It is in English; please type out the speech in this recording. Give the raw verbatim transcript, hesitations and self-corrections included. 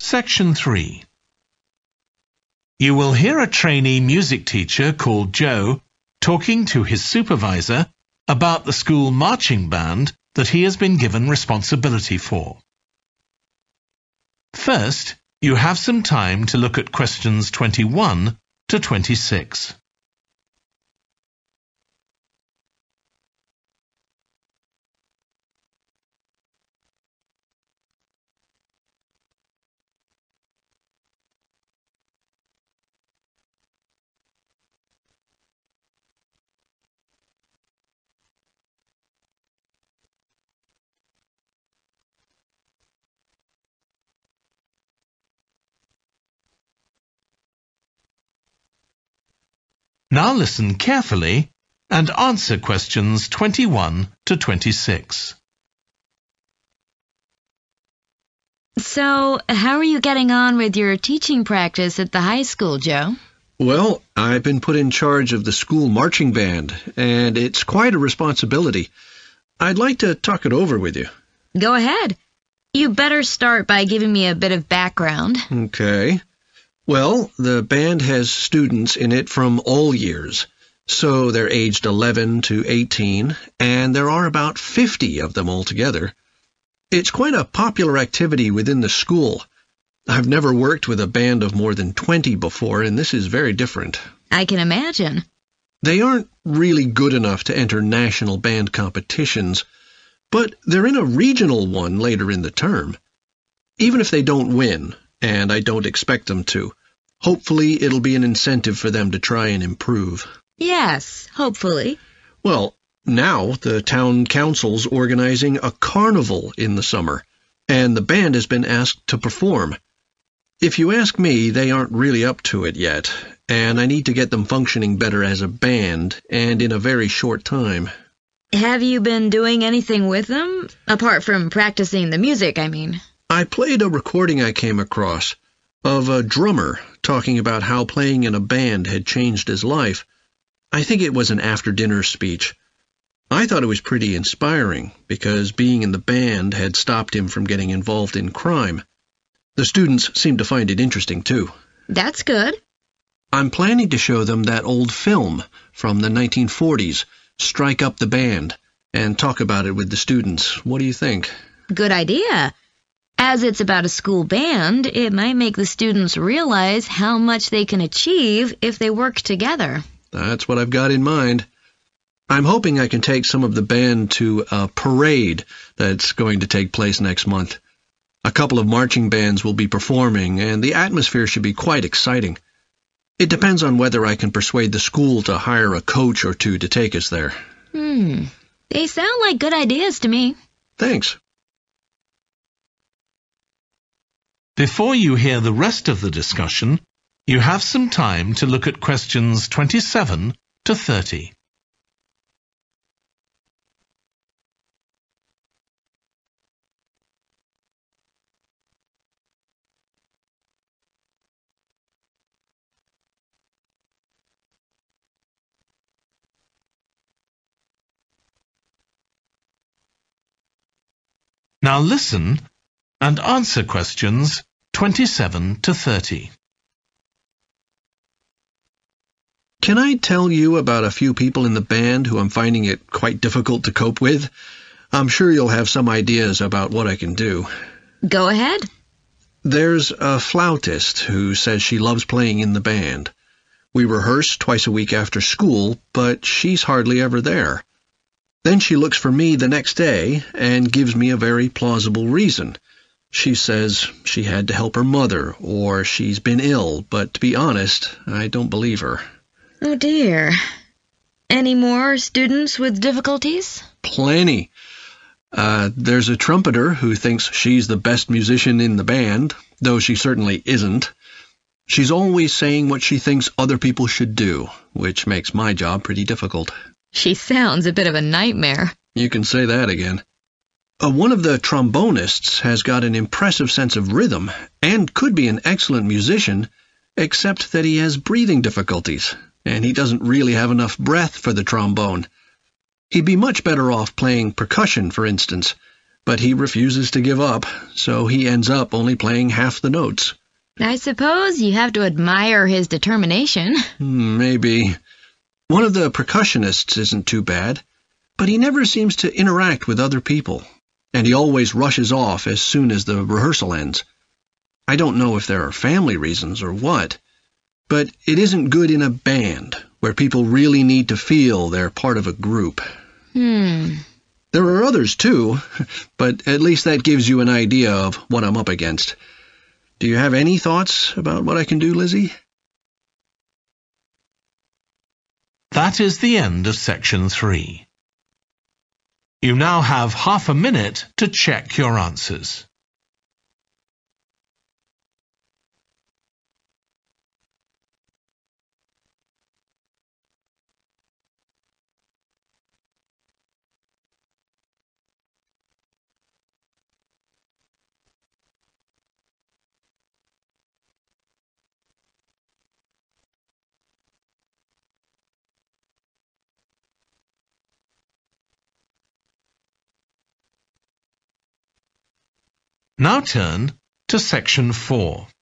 Section three. You will hear a trainee music teacher called Joe talking to his supervisor about the school marching band that he has been given responsibility for. First, you have some time to look at questions twenty-one to twenty-six. Now listen carefully and answer questions twenty-one to twenty-six. So, how are you getting on with your teaching practice at the high school, Joe? Well, I've been put in charge of the school marching band, and it's quite a responsibility. I'd like to talk it over with you. Go ahead. You better start by giving me a bit of background. Okay. Well, the band has students in it from all years, so they're aged eleven to eighteen, and there are about fifty of them altogether. It's quite a popular activity within the school. I've never worked with a band of more than twenty before, and this is very different. I can imagine. They aren't really good enough to enter national band competitions, but they're in a regional one later in the term. Even if they don't win, and I don't expect them to, hopefully it'll be an incentive for them to try and improve. Yes, hopefully. Well, now the town council's organizing a carnival in the summer, and the band has been asked to perform. If you ask me, they aren't really up to it yet, and I need to get them functioning better as a band, and in a very short time. Have you been doing anything with them? Apart from practicing the music, I mean. I played a recording I came across of a drummer talking about how playing in a band had changed his life. I think it was an after-dinner speech. I thought it was pretty inspiring, because being in the band had stopped him from getting involved in crime. The students seemed to find it interesting, too. That's good. I'm planning to show them that old film from the nineteen forties, Strike Up the Band, and talk about it with the students. What do you think? Good idea. As it's about a school band, it might make the students realize how much they can achieve if they work together. That's what I've got in mind. I'm hoping I can take some of the band to a parade that's going to take place next month. A couple of marching bands will be performing, and the atmosphere should be quite exciting. It depends on whether I can persuade the school to hire a coach or two to take us there. Hmm. They sound like good ideas to me. Thanks. Before you hear the rest of the discussion, you have some time to look at questions twenty-seven to thirty. Now listen and answer questions twenty-seven to thirty. Can I tell you about a few people in the band who I'm finding it quite difficult to cope with? I'm sure you'll have some ideas about what I can do. Go ahead. There's a flautist who says she loves playing in the band. We rehearse twice a week after school, but she's hardly ever there. Then she looks for me the next day and gives me a very plausible reason. She says she had to help her mother, or she's been ill, but to be honest, I don't believe her. Oh dear. Any more students with difficulties? Plenty. Uh, there's a trumpeter who thinks she's the best musician in the band, though she certainly isn't. She's always saying what she thinks other people should do, which makes my job pretty difficult. She sounds a bit of a nightmare. You can say that again. Uh, one of the trombonists has got an impressive sense of rhythm and could be an excellent musician, except that he has breathing difficulties, and he doesn't really have enough breath for the trombone. He'd be much better off playing percussion, for instance, but he refuses to give up, so he ends up only playing half the notes. I suppose you have to admire his determination. Maybe. One of the percussionists isn't too bad, but he never seems to interact with other people, and he always rushes off as soon as the rehearsal ends. I don't know if there are family reasons or what, but it isn't good in a band where people really need to feel they're part of a group. Hmm. There are others too, but at least that gives you an idea of what I'm up against. Do you have any thoughts about what I can do, Lizzie? That is the end of section three. You now have half a minute to check your answers. Now turn to section four.